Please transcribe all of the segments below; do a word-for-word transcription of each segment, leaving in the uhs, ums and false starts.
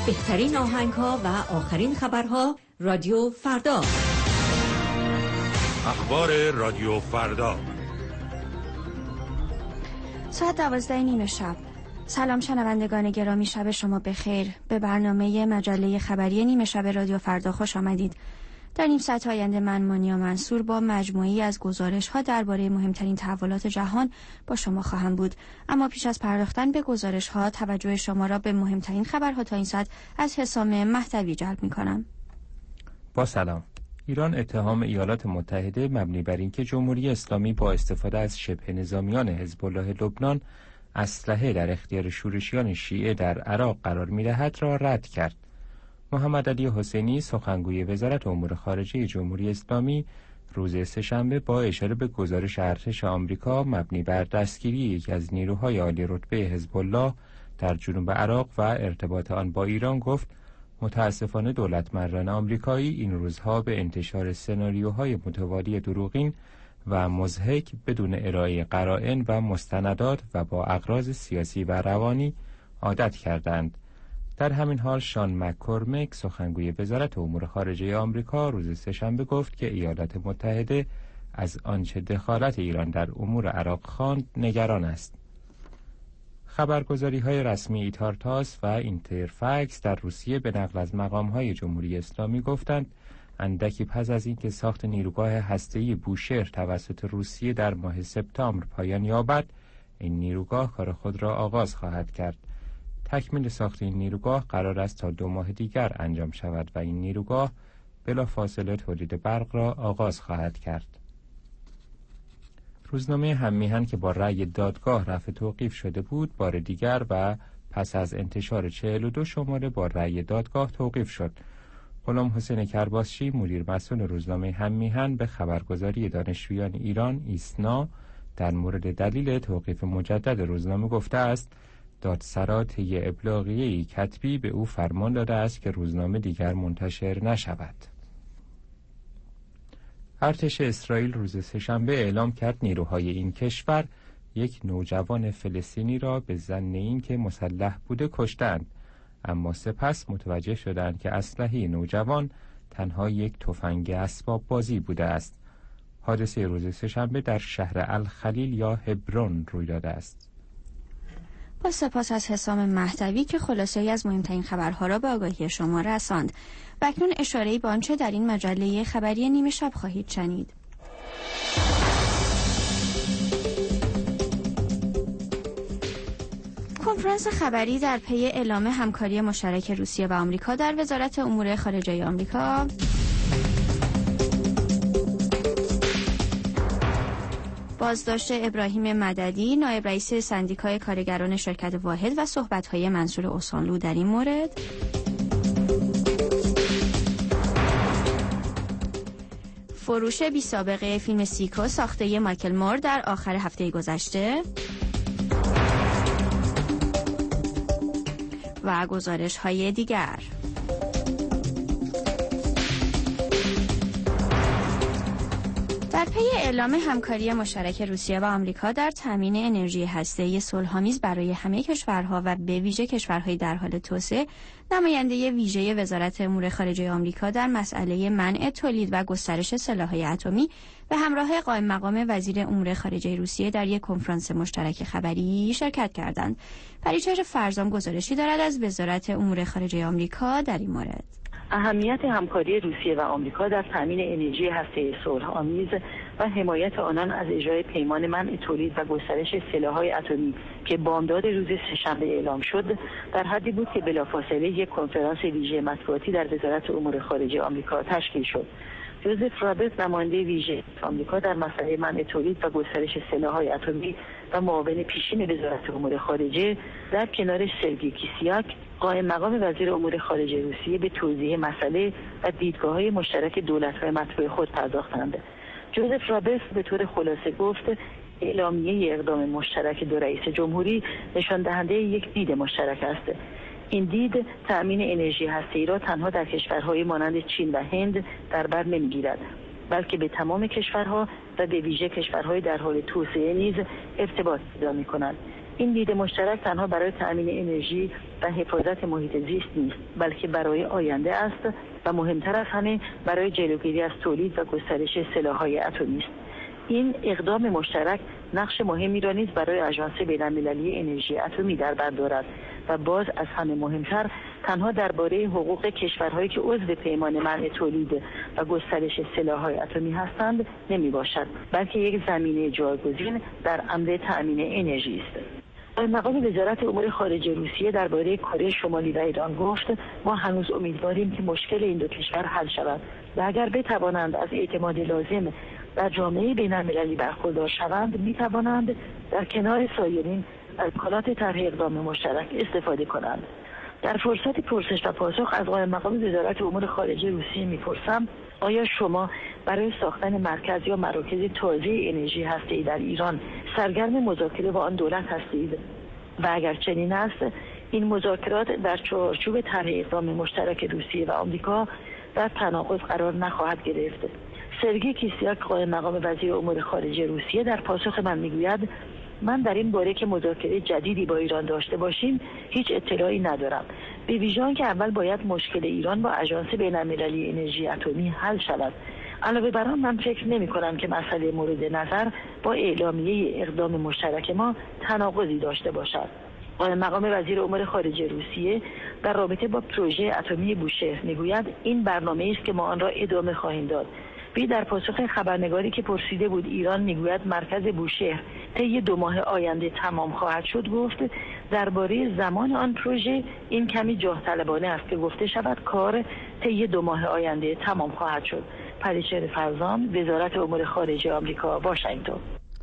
بهترین آهنگ‌ها و آخرین خبرها رادیو فردا. اخبار رادیو فردا ساعت دوازده نیم شب. سلام شنوندگان گرامی، شب شما بخیر. به برنامه مجله خبری نیمه شب رادیو فردا خوش آمدید. در نیم ساعت آینده من مانیا منصور با مجموعی از گزارش‌ها درباره مهمترین تحولات جهان با شما خواهم بود. اما پیش از پرداختن به گزارش‌ها توجه شما را به مهمترین خبرها تا این ساعت از حسام مهدوی جلب می‌کنم. با سلام. ایران اتهام ایالات متحده مبنی بر اینکه جمهوری اسلامی با استفاده از شبه نظامیان حزب الله لبنان اسلحه در اختیار شورشیان شیعه در عراق قرار می‌دهد را رد کرد. محمد علی حسینی سخنگوی وزارت امور خارجه جمهوری اسلامی روز سه‌شنبه با اشاره به گزارش ارتش آمریکا مبنی بر دستگیری یکی از نیروهای عالی رتبه حزب الله در جنوب عراق و ارتباط آن با ایران گفت متاسفانه دولتمردان آمریکایی این روزها به انتشار سناریوهای متوالی دروغین و مضحک بدون ارائه قرائن و مستندات و با اغراض سیاسی و روانی عادت کردند. در همین حال شان مک‌کورمیک سخنگوی وزارت امور خارجه آمریکا روز سه‌شنبه گفت که ایالات متحده از آنچه دخالت ایران در امور عراق خواند نگران است. خبرگزاری‌های رسمی ایتارتاس و اینترفکس در روسیه به نقل از مقام‌های جمهوری اسلامی گفتند اندکی پس از اینکه ساخت نیروگاه هسته‌ای بوشهر توسط روسیه در ماه سپتامبر پایان یابد، این نیروگاه کار خود را آغاز خواهد کرد. تکمیل ساخت این نیروگاه قرار است تا دو ماه دیگر انجام شود و این نیروگاه بلافاصله تولید برق را آغاز خواهد کرد. روزنامه هم‌میهن که با رأی دادگاه رفع توقیف شده بود، بار دیگر و پس از انتشار چهل و دو شماره با رأی دادگاه توقیف شد. غلام حسین کرباسچی مدیر مسئول روزنامه هم‌میهن به خبرگزاری دانشجویان ایران ایسنا در مورد دلیل توقیف مجدد روزنامه گفته است دادسرا طی ابلاغیه‌ای کتبی به او فرمان داده است که روزنامه دیگر منتشر نشود. ارتش اسرائیل روز سه‌شنبه اعلام کرد نیروهای این کشور یک نوجوان فلسطینی را به ظن اینکه مسلح بوده کشتند، اما سپس متوجه شدند که اسلحه نوجوان تنها یک تفنگ اسباب بازی بوده است. حادثه روز سه‌شنبه در شهر الخلیل یا هبرون روی داده است. با سپاس از حسام مهدوی که خلاصه‌ای از مهمترین خبرها را به آگاهی شما رساند. و اکنون اشاره‌ای به آنچه در این مجله خبری نیمه شب خواهید شنید. کنفرانس خبری در پی اعلام همکاری مشترک روسیه و آمریکا در وزارت امور خارجه آمریکا. بازداشت ابراهیم مددی نایب رئیس سندیکای کارگران شرکت واحد و صحبت‌های منصور اوسانلو در این مورد. فروش بی سابقه فیلم سیکو ساخته مایکل مور در آخر هفته گذشته و گزارش‌های دیگر. در پی اعلام همکاری مشترک روسیه و آمریکا در تامین انرژی هسته‌ای صلح‌آمیز برای همه کشورها و به ویژه کشورهای در حال توسعه، نماینده ویژه وزارت امور خارجه آمریکا در مسئله منع تولید و گسترش سلاح‌های اتمی به همراه قائم مقام وزیر امور خارجه روسیه در یک کنفرانس مشترک خبری شرکت کردند. پریچهر فرزام گزارشی دارد از وزارت امور خارجه آمریکا در این مورد. اهمیت همکاری روسیه و آمریکا در تامین انرژی هسته‌ای صلح‌آمیز و حمایت آنان از اجرای پیمان منع تولید و گسترش سلاح‌های اتمی که بامداد روز سه‌شنبه اعلام شد، در حدی بود که بلافاصله یک کنفرانس ویژه مطبوعاتی در وزارت امور خارجه آمریکا تشکیل شد. جوزف رابرت نماینده ویژه آمریکا در مسئله منع تولید و گسترش سلاح‌های اتمی و معاون پیشین وزارت امور خارجه در کنار سرگئی کیسیاک قائم مقام وزیر امور خارجه روسیه به توضیح مسئله و دیدگاه‌های مشترک دولت‌های مطبوع خود پرداختند. جوزف رابرت به طور خلاصه گفت اعلامیه اقدام مشترک دو رئیس جمهوری نشان دهنده یک دید مشترک است. این دید تأمین انرژی هسته‌ای را تنها در کشورهای مانند چین و هند در بر نمی‌گیرد، بلکه به تمام کشورها و به ویژه کشورهای در حال توسعه نیز ارتباط پیدا می‌کند. این دید مشترک تنها برای تأمین انرژی و حفاظت محیط زیست نیست، بلکه برای آینده است و مهمتر از همه برای جلوگیری از تولید و گسترش سلاح‌های اتمی است. این اقدام مشترک نقش مهمی را نیز برای آژانس بین‌المللی انرژی اتمی در بر دارد و باز از همه مهمتر تنها درباره حقوق کشورهایی که عضو پیمان منع تولید و گسترش سلاح‌های اتمی هستند نمی باشد، بلکه یک زمینه جایگزین در امر تأمین انرژی است. مقام وزارت امور خارجه روسیه درباره کره شمالی و ایران گفت ما هنوز امیدواریم که مشکل این دو کشور حل شود و اگر بتوانند از اعتماد لازم در جامعه بین‌المللی برخوردار شوند می توانند در کنار سایرین از امکانات طرح اقدام مشترک استفاده کنند. در فرصت پرسش و پاسخ از قائم مقام وزارت امور خارجه روسیه میپرسم آیا شما برای ساختن مرکز یا مراکز تازه انرژی هسته‌ای در ایران سرگرم مذاکره با آن دولت هستید؟ و اگر چنین است این مذاکرات در چارچوب طرح اقدام مشترک روسیه و آمریکا در تناقض قرار نخواهد گرفت؟ سرگئی کیسیاک قائم مقام وزیر امور خارجه روسیه در پاسخ من میگوید من در این باره که مذاکره جدیدی با ایران داشته باشیم هیچ اطلاعی ندارم. به ویژه آنکه اول باید مشکل ایران با آژانس بین‌المللی انرژی اتمی حل شود. علاوه بر آن من فکر نمی کنم که مسئله مورد نظر با اعلامیه اقدام مشترک ما تناقضی داشته باشد. قائم مقام وزیر امور خارجه روسیه در رابطه با پروژه اتمی بوشهر میگوید این برنامه‌ای است که ما آن را ادامه خواهیم داد. وی در پاسخ خبرنگاری که پرسیده بود ایران میگوید مرکز بوشهر طی دو ماه آینده تمام خواهد شد گفت درباره زمان آن پروژه این کمی جاه طلبانه است که گفته شود کار طی دو ماه آینده تمام خواهد شد. پریچهر فرزام، وزارت امور خارجه آمریکا، واشنگتن.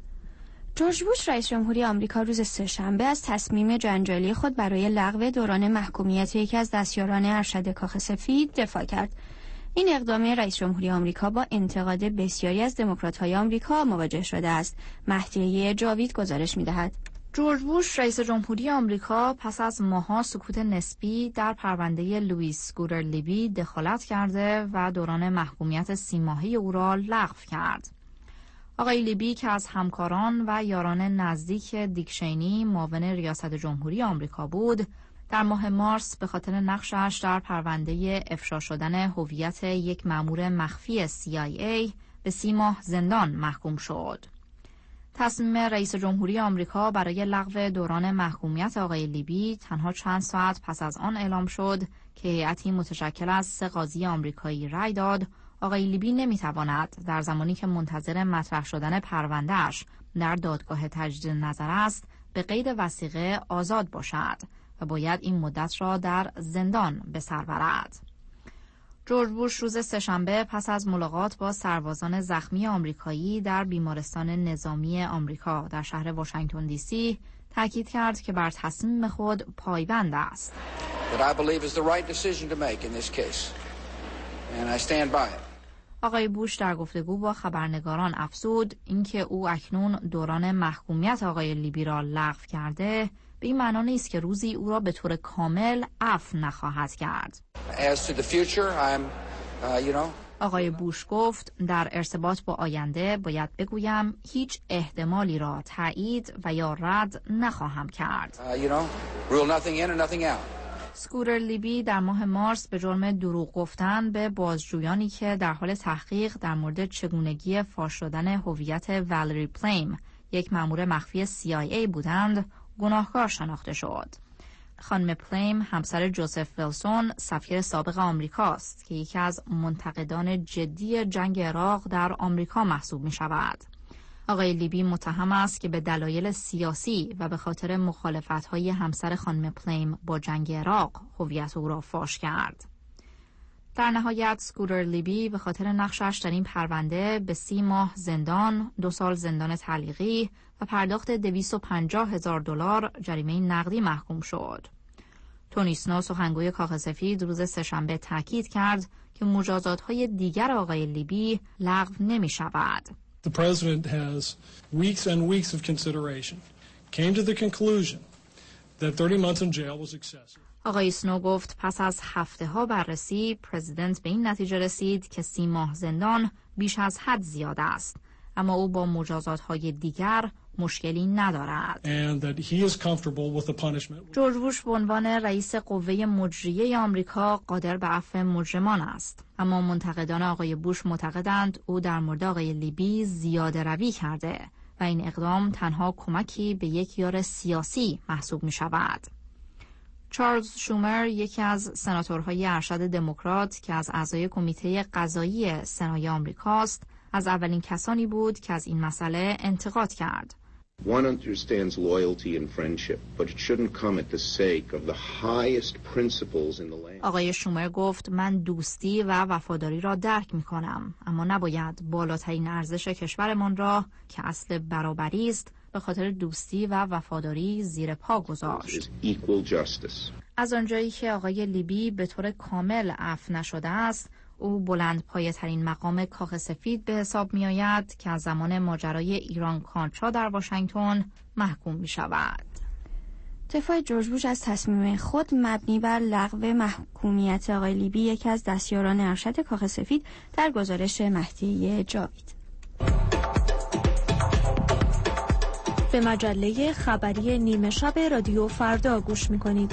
جورج بوش رئیس جمهوری آمریکا روز سه‌شنبه از تصمیم جنجالی خود برای لغو دوران محکومیت یکی از دستیاران ارشد کاخ سفید دفاع کرد. این اقدام رئیس جمهوری آمریکا با انتقاد بسیاری از دموکرات‌های آمریکا مواجه شده است. مهدیه جاوید گزارش می‌دهد. جورج بوش رئیس جمهوری آمریکا پس از ماه‌ها سکوت نسبی در پرونده لوئیس اسکوتر لیبی دخالت کرده و دوران محکومیت سی ماهه او را لغو کرد. آقای لیبی که از همکاران و یاران نزدیک دیک چینی معاون ریاست جمهوری آمریکا بود، در ماه مارس به خاطر نقشش در پرونده افشا شدن هویت یک مأمور مخفی سی آی ای به سی ماه زندان محکوم شد. تصمیم رئیس جمهوری آمریکا برای لغو دوران محکومیت آقای لیبی تنها چند ساعت پس از آن اعلام شد که هیئتی متشکل از سه قاضی آمریکایی رأی داد آقای لیبی نمیتواند در زمانی که منتظر مطرح شدن پرونده‌اش در دادگاه تجدید نظر است به قید وثیقه آزاد باشد و باید این مدت را در زندان به سر برد. جورج بوش روز سه‌شنبه پس از ملاقات با سربازان زخمی آمریکایی در بیمارستان نظامی آمریکا در شهر واشنگتن دی سی تاکید کرد که بر تصمیم خود پایبند است. آقای بوش در گفتگو با خبرنگاران افزود اینکه او اکنون دوران محکومیت آقای لیبی را لغو کرده به این معنا نیست که روزی او را به طور کامل عفو نخواهد کرد. آقای بوش گفت در ارتباط با آینده باید بگویم هیچ احتمالی را تایید و یا رد نخواهم کرد. اسکوتر لیبی در ماه مارس به جرم دروغ گفتن به بازجویانی که در حال تحقیق در مورد چگونگی فاش شدن هویت والری پلیم، یک مأمور مخفی سی آی ای بودند، گناهکار شناخته شد. خانم پلیم همسر جوزف ویلسون، سفیر سابق آمریکاست که یکی از منتقدان جدی جنگ عراق در آمریکا محسوب می شود. آقای لیبی متهم است که به دلایل سیاسی و به خاطر مخالفت‌های همسر خانم پلیم با جنگ عراق هویت او را فاش کرد. در نهایت اسکوتر لیبی به خاطر نقشش در این پرونده به سی ماه زندان، دو سال زندان تعلیقی و پرداخت دویست و پنجاه هزار دلار جریمه نقدی محکوم شد. تونی اسنو سخنگوی کاخ سفید روز سه‌شنبه تاکید کرد که مجازات‌های دیگر آقای لیبی لغو نمی‌شود. The president has weeks and weeks of consideration, came to the conclusion that thirty months in jail was excessive. آقای اسنو گفت پس از هفته ها بررسی پرزیدنت به این نتیجه رسید که سی ماه زندان بیش از حد زیاد است، اما او با مجازات های دیگر مشکلی ندارد. and that he is comfortable with the punishment. جورج بوش به عنوان رئیس قوه مجریه آمریکا قادر به عفو مجرمان است، اما منتقدان آقای بوش معتقدند او در مورد آقای لیبی زیاده روی کرده و این اقدام تنها کمکی به یک یار سیاسی محسوب می شود. چارلز شومر، یکی از سناتورهای ارشد دموکرات که از اعضای کمیته قضایی سنای آمریکاست، از اولین کسانی بود که از این مسئله انتقاد کرد. One understands loyalty and friendship, but it shouldn't come at the sake of the highest principles in the land. آقای شومر گفت من دوستی و وفاداری را درک می کنم، اما نباید بالاترین ارزش کشورمان را که اصل برابری است به خاطر دوستی و وفاداری زیر پا گذاشت. از آنجایی که آقای لیبی به طور کامل عفو نشده است، او بلند پایه ترین مقام کاخ سفید به حساب می آید که از زمان ماجرای ایران کانترا در واشنگتن محکوم می شود. دفاع جورج بوش از تصمیم خود مبنی بر لغو محکومیت آقای لیبی، یکی از دستیاران ارشد کاخ سفید، در گزارش مهدی جاوید. به مجله خبری نیمه شب رادیو فردا گوش می کنید.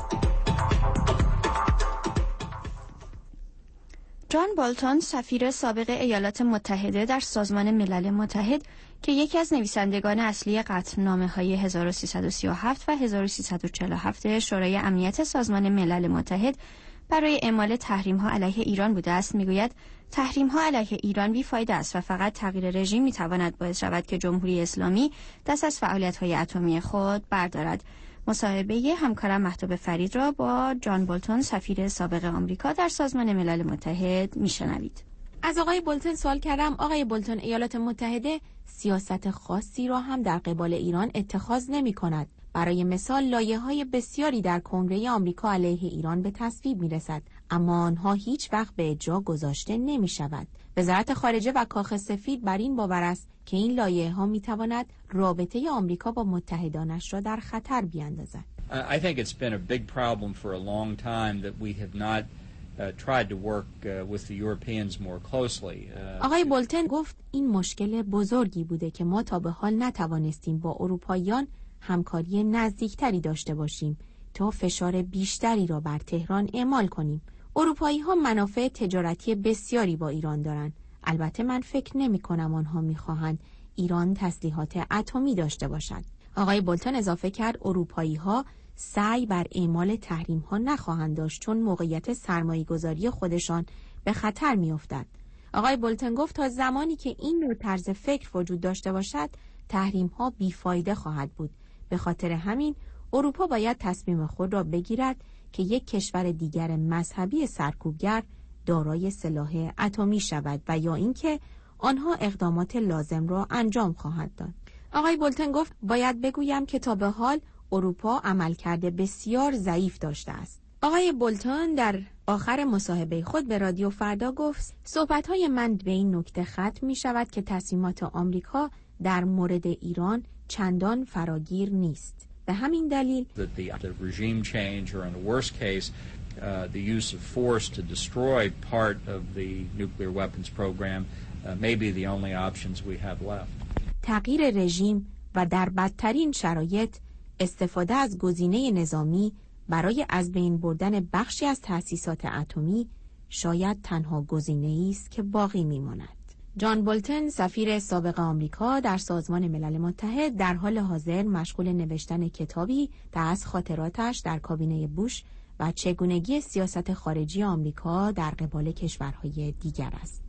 جان بولتون، سفیر سابق ایالات متحده در سازمان ملل متحد که یکی از نویسندگان اصلی قطعنامه‌های هزار و سیصد و سی و هفت و هزار و سیصد و چهل و هفت شورای امنیت سازمان ملل متحد برای اعمال تحریم‌ها علیه ایران بوده است، میگوید تحریم‌ها علیه ایران بی‌فایده است و فقط تغییر رژیم می‌تواند باعث شود که جمهوری اسلامی دست از فعالیت‌های اتمی خود بردارد. مصاحبه همکارم مهتاب فرید را با جان بولتون، سفیر سابق آمریکا در سازمان ملل متحد میشنوید. از آقای بولتون سوال کردم آقای بولتون، ایالات متحده سیاست خاصی را هم در قبال ایران اتخاذ نمی کند. برای مثال لایحه‌های بسیاری در کنگره آمریکا علیه ایران به تصویب می رسد، اما آنها هیچ وقت به اجرا گذاشته نمی شود. وزارت خارجه و کاخ سفید بر این باور است که این لایحه‌ها می تواند رابطه آمریکا با متحدانش را در خطر بیاندازد. I think it's been a big problem for a long time that we have not uh, tried to work uh, with the Europeans more closely. Uh, آقای بولتون گفت این مشکل بزرگی بوده که ما تا به حال نتوانستیم با اروپاییان همکاری نزدیکتری داشته باشیم تا فشار بیشتری را بر تهران اعمال کنیم. اروپایی‌ها منافع تجارتی بسیاری با ایران دارند. البته من فکر نمی کنم آنها می خواهند ایران تسلیحات اتمی داشته باشد. آقای بولتون اضافه کرد اروپایی‌ها سعی بر اعمال تحریم‌ها نخواهند داشت چون موقعیت سرمایه‌گذاری خودشان به خطر می‌افتد. آقای بولتون گفت تا زمانی که این نوع طرز فکر وجود داشته باشد تحریم‌ها بیفایده خواهد بود. به خاطر همین اروپا باید تصمیم خود را بگیرد که یک کشور دیگر مذهبی سرکوبگر دارای سلاح اتمی شود و یا اینکه آنها اقدامات لازم را انجام خواهند داد. آقای بولتون گفت باید بگویم که تا به حال اروپا عملکرد بسیار ضعیف داشته است. آقای بولتون در آخر مصاحبه خود به رادیو فردا گفت صحبت‌های من به این نکته ختم می‌شود که تصمیمات آمریکا در مورد ایران چندان فراگیر نیست. به همین دلیل that the regime change or in a worst case uh, the use of force to destroy part of the nuclear weapons program uh, may be the only options we have left. تغییر رژیم و در بدترین شرایط استفاده از گزینه نظامی برای از بین بردن بخشی از تأسیسات اتمی شاید تنها گزینه‌ای است که باقی می‌ماند. جان بولتون، سفیر سابق آمریکا در سازمان ملل متحد، در حال حاضر مشغول نوشتن کتابی از خاطراتش در کابینه بوش و چگونگی سیاست خارجی آمریکا در قبال کشورهای دیگر است.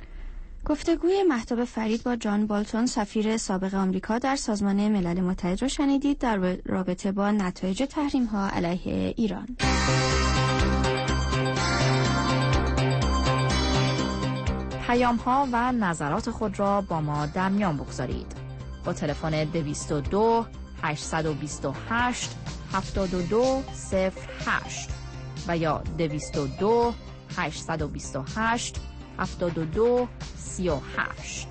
گفتگوی مهتاب فرید با جان بولتون، سفیر سابق آمریکا در سازمان ملل متحد را شنیدید در رابطه با نتایج تحریم‌ها علیه ایران. پیام‌ها و نظرات خود را با ما در میان بگذارید. با تلفن دویست و دو هشتصد و بیست و هشت هفتاد و دو صفر هشت و یا دویست و دو هشتصد و بیست و هشت هفتاد و دو سی و هشت.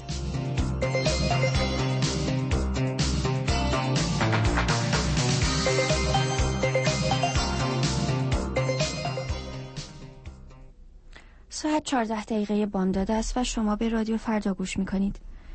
ساعت چهارده دقیقه بامداد است و شما به رادیو فردا گوش میکنید.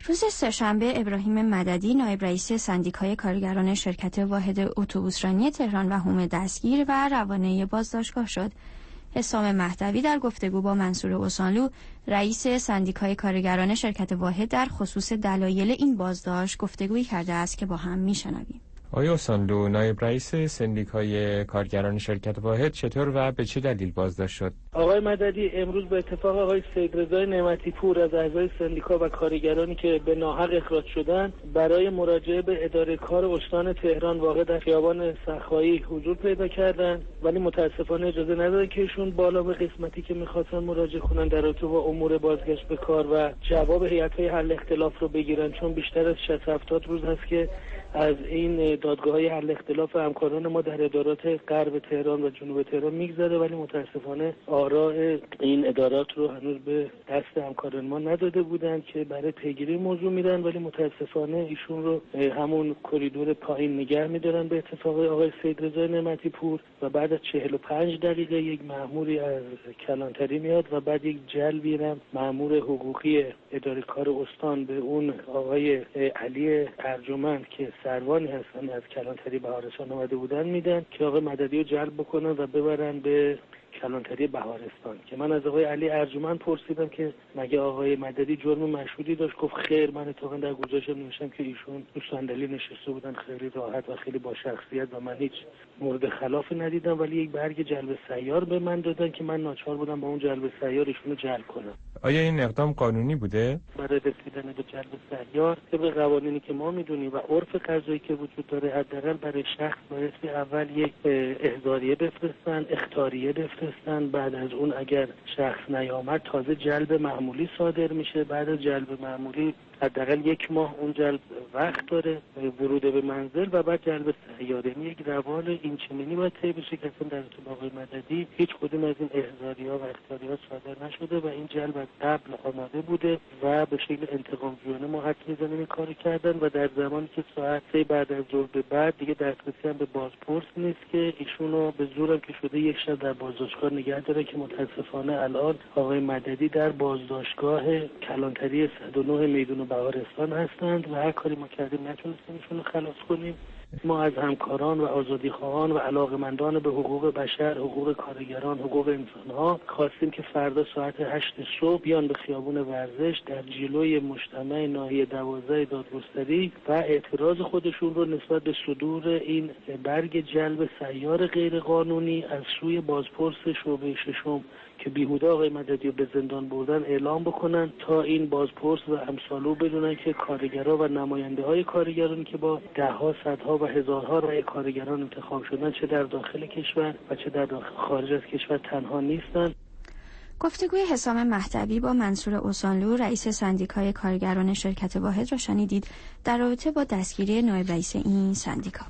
روز سه‌شنبه ابراهیم مددی نایب رئیس سندیکای کارگران شرکت واحد اتوبوسرانی تهران و حومه دستگیر و روانه بازداشتگاه شد. حسام مهدوی در گفتگو با منصور اوسانلو رئیس سندیکای کارگران شرکت واحد در خصوص دلایل این بازداشت گفتگویی کرده است که با هم میشنویم. آقای اوسانلو، نایب رئیس سندیکای کارگران شرکت واحد چطور و به چه دلیل بازداشت شد؟ آقای مددی امروز به اتفاق آقای سیدرضا نعمتی پور از اعضای سندیکا و کارگرانی که به ناحق اخراج شدند برای مراجعه به اداره کار استان تهران واقع در خیابان سخایی حضور پیدا کردند، ولی متاسفانه اجازه نداد که ایشون بالا به قسمتی که می‌خواستن مراجعه کنن در رابطه با امور بازگشت به کار و جواب هیئت‌های حل اختلاف رو بگیرن، چون بیشتر از شصت هفتاد روز هست که از این دادگاه‌های حل اختلاف همکاران ما در ادارات غرب تهران و جنوب تهران میگذره، ولی متاسفانه آراء این ادارات رو هنوز به دست همکاران ما نداده بودند که برای پیگیری موضوع میدن، ولی متاسفانه ایشون رو همون کریدور پایین نگه میدارن به اتفاق آقای سیدرضا نعمتی پور و بعد از چهل و پنج دقیقه یک مأموری از کلانتری میاد و بعد یک جلبی هم مأمور حقوقی اداره کار استان به اون آقای علی ارجمند که سروانی هستن از کلانتری بهارستان اومده بودن میدن که آقای مددی رو جلب بکنن و ببرن به کلانتری بهارستان. که من از آقای علی ارجمند پرسیدم که مگه آقای مددی جرم مشهودی داشت؟ گفت خیر، من اتفاقا در گزارشم نوشتم که ایشون تو صندلی نشسته بودن خیلی راحت و خیلی با شخصیت و من هیچ مورد خلافی ندیدم، ولی یک برگ جلب سیار به من دادن که من ناچار بودم با اون جلب سیار ایشون رو جلب کنم. آیا این اقدام قانونی بوده؟ برای رسیدن به جلب سیار طبق قوانینی که ما میدونیم و عرف قضایی که وجود داره، حداقل برای شخص بایستی اول یک احضاریه بفرستن، اخطاریه بفرستن، بعد از اون اگر شخص نیامد تازه جلب معمولی صادر میشه. بعد از جلب معمولی حداقل یک ماه اون جلب وقت داره ورود به منزل و بعد جلب سیاره. یک روال اینچنینی باید طی بشه که اصلا در اتفاق آقای مددی هیچ کدوم از این احضاریه‌ها و اخطاریات صادر نشده و این جلب از قبل آماده بوده و به شکل انتقام جویانه ما حد میزنیم این کار کردن و در زمانی که ساعت سه بعد از ظهر به بعد دیگه دسترسی هم به بازپرس نیست که ایشونو به زورم که شده یک شب در بازداشتگاه نگه داره که متاسفانه الان آقای مددی در بازداشتگاه کلانتری صد و نه میدون بهارستان هستند و هر کاری ما کردیم نتونستیم ایشونو خلاص کنیم. ما از همکاران و آزادیخواهان و علاقمندان به حقوق بشر، حقوق کارگران، حقوق انسانها خواستیم که فردا ساعت هشت صبح بیان به خیابون ورزش در جلوی مجتمع ناحیه دوازده دادگستری و اعتراض خودشون رو نسبت به صدور این برگ جلب سیار غیرقانونی از سوی بازپرس شعبه ششم که بیهوده آقای مددی رو به زندان بردن اعلام بکنن تا این بازپرس و امثالو بدونن که کارگرها و نماینده های کارگران که با ده ها، صدها و هزارها رأی کارگران انتخاب شدن چه در داخل کشور و چه در داخل خارج از کشور تنها نیستن. گفتگوی حسام مهدوی با منصور اوسانلو رئیس سندیکای کارگران شرکت واحد را شنیدید در رابطه با دستگیری نایب رئیس این سندیکا.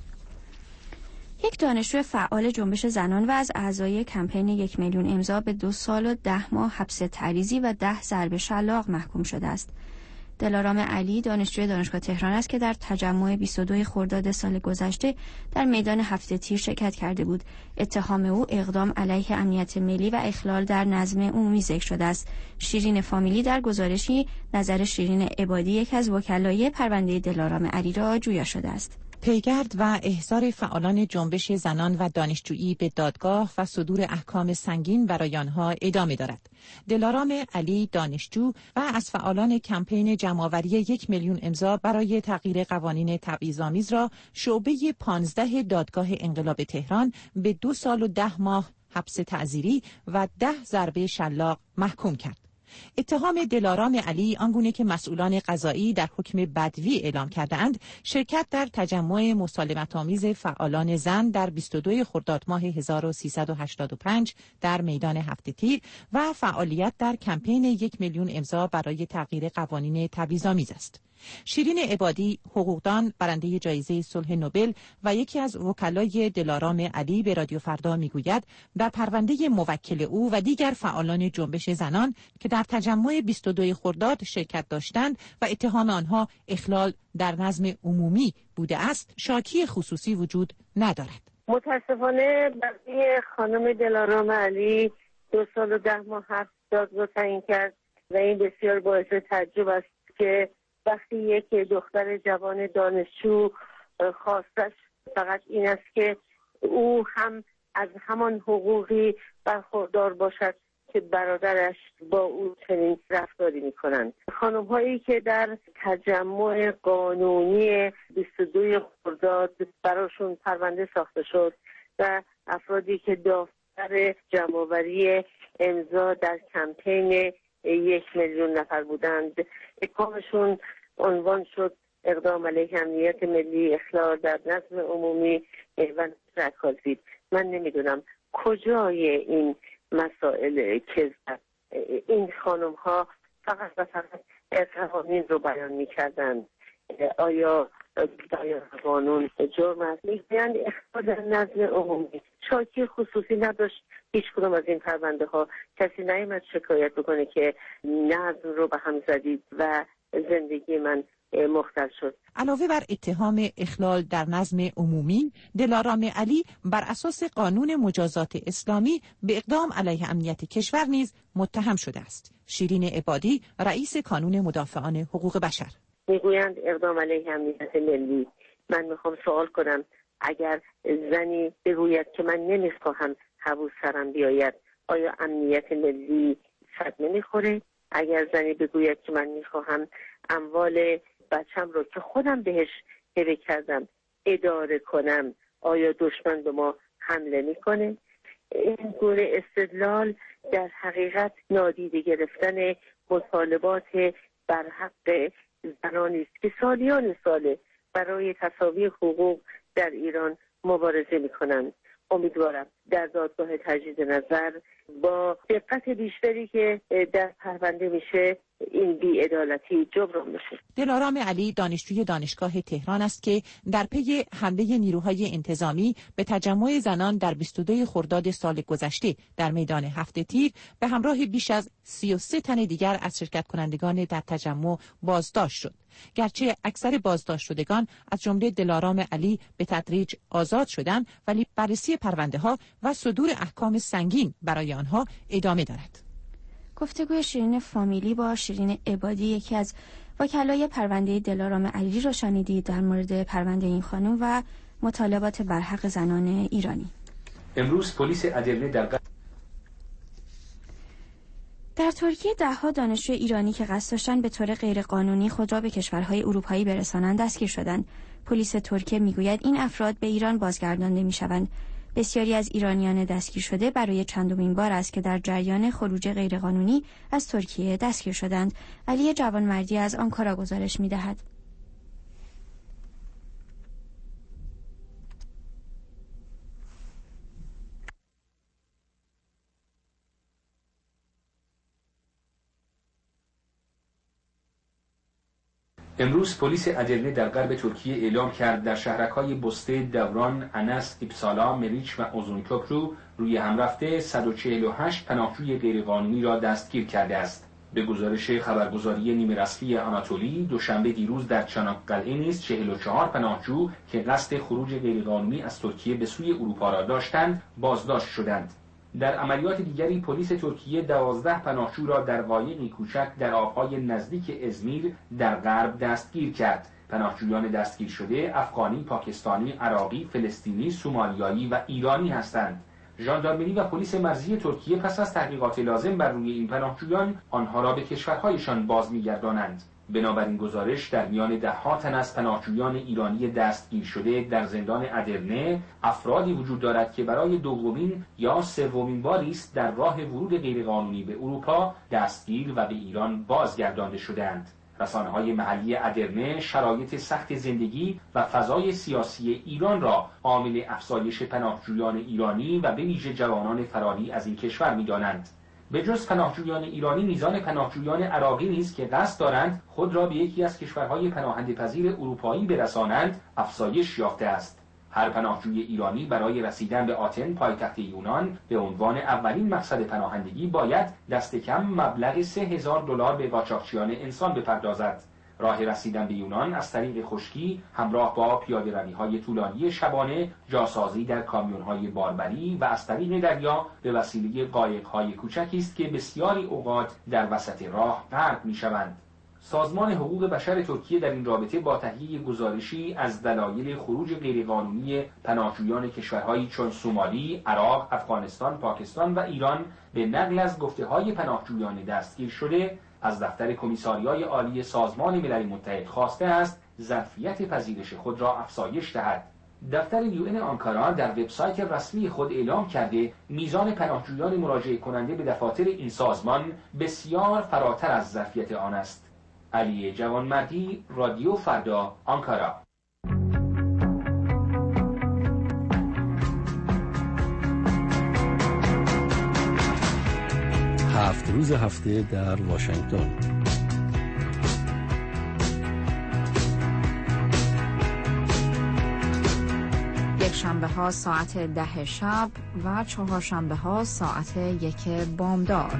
یک دانشجو فعال جنبش زنان و از اعضای کمپین یک میلیون امضا به دو سال و ده ماه حبس تعریضی و ده ضرب شلاق محکوم شده است. دلارام علی دانشجوی دانشگاه تهران است که در تجمع بیست و دو خرداد سال گذشته در میدان هفت تیر شرکت کرده بود. اتهام او اقدام علیه امنیت ملی و اخلال در نظم عمومی ذکر شده است. شیرین فامیلی در گزارشی نظر شیرین عبادی یک از وکلای پرونده دلارام علی را جویا شده است. پیگرد و احضار فعالان جنبش زنان و دانشجویی به دادگاه و صدور احکام سنگین برای آنها ادامه دارد. دلارام علی دانشجو و از فعالان کمپین جمع‌آوری یک میلیون امضا برای تغییر قوانین تبعیض‌آمیز را شعبه پانزده دادگاه انقلاب تهران به دو سال و ده ماه حبس تعزیری و ده ضربه شلاق محکوم کرد. اتهام دلارام علی آنگونه که مسئولان قضایی در حکم بدوی اعلام کرده‌اند، شرکت در تجمع مسالمت‌آمیز فعالان زن در بیست و دو خرداد ماه هزار و سیصد و هشتاد و پنج در میدان هفت تیر و فعالیت در کمپین یک میلیون امضا برای تغییر قوانین تبعیض‌آمیز است. شیرین عبادی، حقوقدان، برنده جایزه صلح نوبل و یکی از وکلای دلارام علی به رادیو فردا میگوید در پرونده موکل او و دیگر فعالان جنبش زنان که در تجمع بیست و دو خرداد شرکت داشتند و اتهام آنها اخلال در نظم عمومی بوده است، شاکی خصوصی وجود ندارد. متاسفانه برای خانم دلارام علی دو سال و ده ماه حبس دادگاه تعیین کرد و این بسیار باعث تعجب است که وقتی یک دختر جوان دانشجو خواستش فقط این است که او هم از همان حقوقی برخوردار باشد که برادرش با او چنین رفتاری میکنند. خانم هایی که در تجمع قانونی بیست و دو خرداد براشون پرونده ساخته شد و افرادی که داوطلب جمع‌آوری امضا در کمپین یک میلیون نفر بودند، اقامشون عنوان شد اقدام علیه امنیت ملی، اخلال در نظم عمومی و رکازی. من نمیدونم کجای این مسائل که این خانم ها فقط و فقط قوانین رو بیان میکردن. آیا بیان قانون جرم است؟ میگویند اخلال در نظم عمومی. شاکی خصوصی نداشت هیچ کدوم از این پرونده ها. کسی نیامد شکایت بکنه که نظم رو به هم زدید و زندگی من مختل شد. علاوه بر اتهام اخلال در نظم عمومی، دلارام علی بر اساس قانون مجازات اسلامی به اقدام علیه امنیت کشور نیز متهم شده است. شیرین عبادی، رئیس کانون مدافعان حقوق بشر: میگویند اقدام علیه امنیت ملی. من میخوام سوال کنم اگر زنی بگوید که من نمیخواهم حبوس سرم بیاید، آیا امنیت ملی صدمه میخوره؟ اگر زنی بگوید که من میخواهم اموال بچم رو که خودم بهش هبه کردم اداره کنم، آیا دشمن به ما حمله میکنه؟ این گونه استدلال در حقیقت نادیده گرفتن مطالبات بر حق زنانی است که سالیان ساله برای تساوی حقوق در ایران مبارزه میکنند. امیدوارم در دادگاه تجدید نظر با دقت بیشتری که در پرونده میشه این بی‌عدالتی جبران بشه. دلارام علی دانشجوی دانشگاه تهران است که در پی حمله نیروهای انتظامی به تجمع زنان در بیست و دو خرداد سال گذشته در میدان هفت تیر به همراه بیش از سی و سه تن دیگر از شرکت کنندگان در تجمع بازداشت شد. گرچه اکثر بازداشت شدگان از جمله دلارام علی به تدریج آزاد شدند، ولی بررسی پرونده ها و صدور احکام سنگین برای آنها ادامه دارد. گفتگوی شیرین فامیلی با شیرین عبادی، یکی از وکلای پرونده دلارام علی، را شنیدید در مورد پرونده این خانم و مطالبات برحق زنان ایرانی. امروز پلیس ادرنه در در ترکیه ده‌ها دانشجوی ایرانی که قصد داشتند به طور غیرقانونی خود را به کشورهای اروپایی برسانند دستگیر شدند. پلیس ترکیه میگوید این افراد به ایران بازگردانده میشوند. بسیاری از ایرانیان دستگیر شده برای چندمین بار است که در جریان خروج غیرقانونی از ترکیه دستگیر شدند. علی جوانمردی از آنکارا گزارش می‌دهد. امروز پلیس ادرنه در غرب ترکیه اعلام کرد در شهرک‌های بسته، دوران، انس، ایپسالا، مریچ و اوزونکوپرو روی هم رفته صد و چهل و هشت پناهجوی غیرقانونی را دستگیر کرده است. به گزارش خبرگزاری نیمه رسمی آناتولی، دوشنبه دیروز در چاناکقلعه نیز چهل و چهار پناهجو که قصد خروج غیرقانونی از ترکیه به سوی اروپا را داشتند بازداشت شدند. در عملیات دیگری پلیس ترکیه دوازده پناهجو را در قایقی کوچک در آبهای نزدیک ازمیر در غرب دستگیر کرد. پناهجویان دستگیر شده افغانی، پاکستانی، عراقی، فلسطینی، سومالیایی و ایرانی هستند. ژاندارمری و پلیس مرزی ترکیه پس از تحقیقات لازم بر روی این پناهجویان آنها را به کشورهایشان باز می‌گردانند. بنابراین گزارش در میان ده‌ها تن از پناهجویان ایرانی دستگیر شده در زندان ادرنه افرادی وجود دارد که برای دومین یا سومین باری است در راه ورود غیرقانونی به اروپا دستگیر و به ایران بازگردانده شدند. رسانه‌های محلی ادرنه شرایط سخت زندگی و فضای سیاسی ایران را عامل افزایش پناهجویان ایرانی و به ویژه جوانان فراری از این کشور می‌دانند. به جز پناهجویان ایرانی، میزان پناهجویان عراقی نیز که قصد دارند خود را به یکی از کشورهای پناهنده پذیر اروپایی برسانند افزایش یافته است. هر پناهجوی ایرانی برای رسیدن به آتن، پایتخت یونان، به عنوان اولین مقصد پناهندگی باید دست کم مبلغ سه هزار دلار به قاچاقچیان انسان بپردازد. راه رسیدن به یونان از طریق خشکی همراه با پیاده‌روی‌های طولانی شبانه، جاسازی در کامیون‌های باربری و از طریق دریا به وسیله قایق‌های کوچکی است که بسیاری اوقات در وسط راه غرق می‌شوند. سازمان حقوق بشر ترکیه در این رابطه با تهیه گزارشی از دلایل خروج غیرقانونی پناهجویان کشورهایی چون سومالی، عراق، افغانستان، پاکستان و ایران به نقل از گفته‌های پناهجویان دستگیر شده از دفتر کمیساریای عالی سازمان ملل متحد خواسته است ظرفیت پذیرش خود را افزایش دهد. دفتر یو ان آنکارا در وبسایت رسمی خود اعلام کرده میزان پناهجویان مراجعه کننده به دفاتر این سازمان بسیار فراتر از ظرفیت آن است. علی جوانمردی، رادیو فردا، آنکارا. هفت روز هفته در واشنگتن. یک شنبه ها ساعت ده شب و چهارشنبه ها ساعت یک بامداد.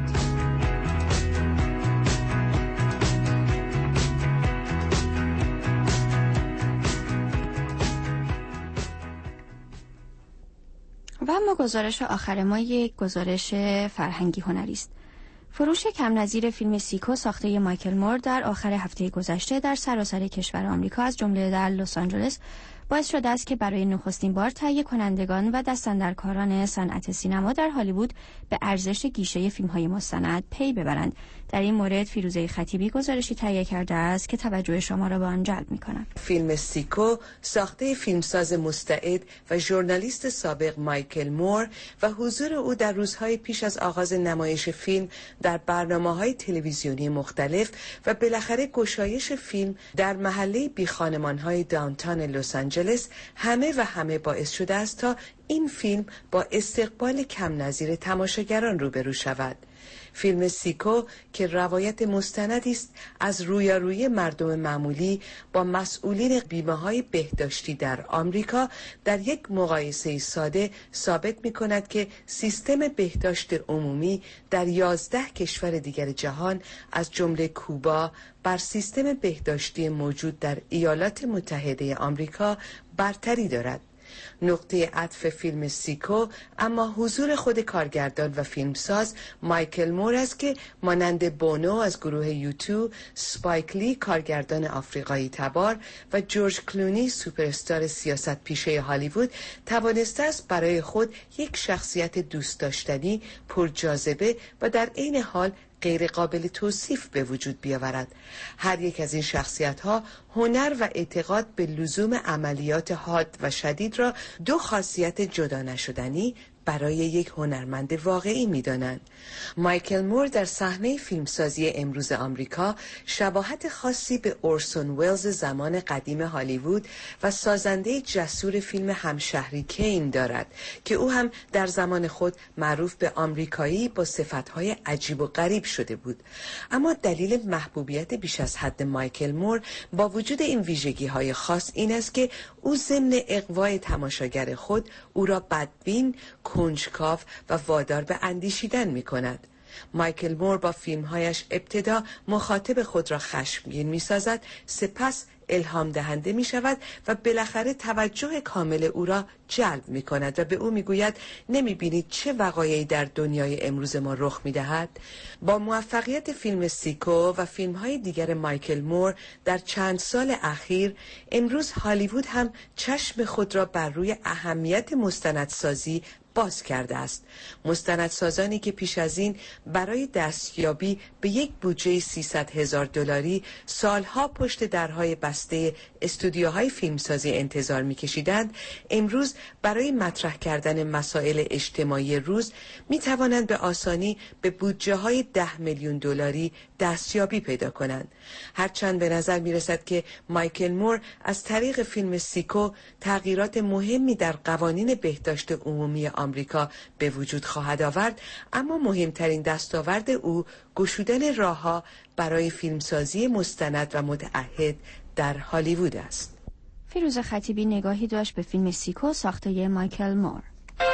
و اما گزارش آخر ما یک گزارش فرهنگی هنری است. فروش کم نظیر فیلم سیکو ساخته مایکل مور در آخر هفته گذشته در سراسر کشور آمریکا از جمله در لس آنجلس باعث شده است که برای نخستین بار تهیه کنندگان و دستاندرکاران صنعت سینما در هالیوود به ارزش گیشه فیلم‌های مستند پی ببرند. در این مورد فیروزه خطیبی گزارشی تهیه کرده است که توجه شما را به آن جلب می‌کند. فیلم سیکو ساخته فیلمساز مستعد و ژورنالیست سابق مایکل مور و حضور او در روزهای پیش از آغاز نمایش فیلم در برنامه‌های تلویزیونی مختلف و بالاخره گشایش فیلم در محله بیخانمان‌های داونتاون لس آنجلس همه و همه باعث شده است تا این فیلم با استقبال کم نظیر تماشاگران روبرو شود. فیلم سیکو که روایت مستندی است از رویارویی مردم معمولی با مسئولین بیمه‌های بهداشتی در آمریکا در یک مقایسه ساده ثابت می‌کند که سیستم بهداشت عمومی در یازده کشور دیگر جهان از جمله کوبا بر سیستم بهداشتی موجود در ایالات متحده آمریکا برتری دارد. نقطه عطف فیلم سیکو اما حضور خود کارگردان و فیلمساز مایکل مور است که مانند بونو از گروه یوتو، سپایک لی کارگردان آفریقایی تبار و جورج کلونی سوپرستار سیاست پیشه هالیوود توانسته است برای خود یک شخصیت دوست داشتنی، پرجاذبه و در عین حال غیر قابل توصیف به وجود بیاورد. هر یک از این شخصیت‌ها هنر و اعتقاد به لزوم عملیات حاد و شدید را دو خاصیت جدا نشدنی برای یک هنرمند واقعی می‌دانند. مایکل مور در صحنه فیلمسازی امروز آمریکا شباهت خاصی به اورسون ولز زمان قدیم هالیوود و سازنده جسور فیلم همشهری کین دارد که او هم در زمان خود معروف به آمریکایی با صفت‌های عجیب و غریب شده بود. اما دلیل محبوبیت بیش از حد مایکل مور با وجود این ویژگی‌های خاص این است که او ضمن اغوای تماشاگر خود او را بدبین، کنجکاو و وادار به اندیشیدن می کند. مایکل مور با فیلمهایش ابتدا مخاطب خود را خشمگین می سازد، سپس الهام دهنده می شود و بالاخره توجه کامل او را جلب می کند و به او می گوید نمی بینید چه وقایعی در دنیای امروز ما رخ می دهد؟ با موفقیت فیلم سیکو و فیلم های دیگر مایکل مور در چند سال اخیر امروز هالیوود هم چشم خود را بر روی اهمیت مستندسازی باز کرده است. مستندسازانی که پیش از این برای دستیابی به یک بودجه سیصد هزار دلاری سالها پشت درهای بسته استودیوهای فیلمسازی انتظار می‌کشیدند، امروز برای مطرح کردن مسائل اجتماعی روز می‌توانند به آسانی به بودجه‌های ده میلیون دلاری دستیابی پیدا کنند. هرچند به نظر می‌رسد که مایکل مور از طریق فیلم سیکو تغییرات مهمی در قوانین بهداشت عمومی آمریکا به وجود خواهد آورد، اما مهمترین دستاورد او گشودن راه‌ها برای فیلمسازی مستند و متعهد در هالیوود است. فیروز خطیبی نگاهی داشت به فیلم سیکو ساخته مایکل مور.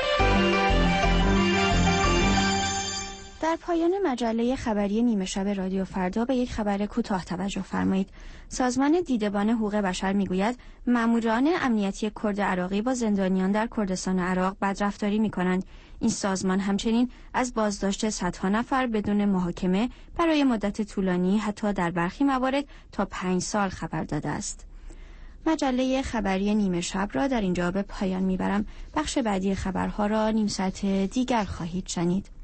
در پایان مجله خبری نیمه شب رادیو فردا به یک خبر کوتاه توجه فرمایید. سازمان دیدبان حقوق بشر میگوید ماموران امنیتی کرد عراقی با زندانیان در کردستان عراق بدرفتاری میکنند. این سازمان همچنین از بازداشت صدها نفر بدون محاکمه برای مدت طولانی، حتی در برخی موارد تا پنج سال خبر داده است. مجله خبری نیمه شب را در اینجا به پایان میبرم. بخش بعدی خبرها را نیم ساعت دیگر خواهید شنید.